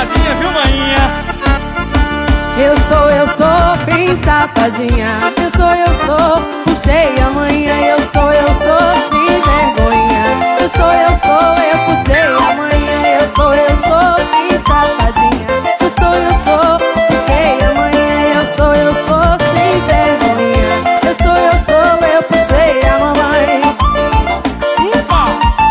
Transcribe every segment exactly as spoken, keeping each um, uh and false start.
safadinha, viu, maninha? Eu sou, eu sou bem safadinha. Eu sou, eu sou, puxei a manhã. Eu sou, eu sou sem vergonha. Eu sou, eu sou, eu puxei a manhã. Eu sou, eu sou bem safadinha. Eu sou, eu sou, puxei a manhã. Eu sou, eu sou sem vergonha. Eu sou, eu sou, eu puxei a mamãe. Upa!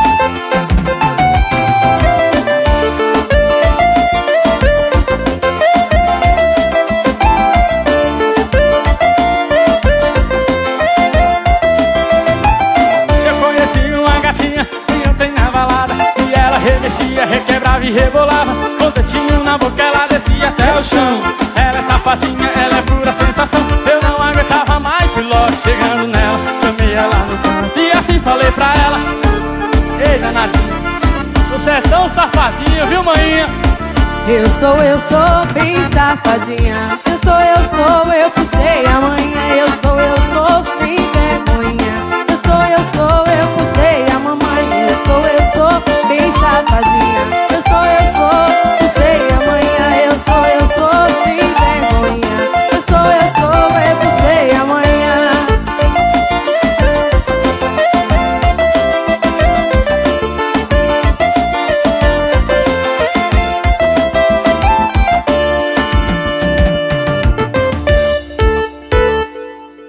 E ontem na balada, e ela remexia, requebrava e rebolava. Com o dentinho na boca ela descia até o chão. Ela é safadinha, ela é pura sensação. Eu não aguentava mais e logo chegando nela, chamei ela no canto e assim falei pra ela: ei, danadinha, você é tão safadinha, viu, maninha? Eu sou, eu sou bem safadinha. Eu sou, eu sou, eu puxei a manhã. Eu sou, eu sou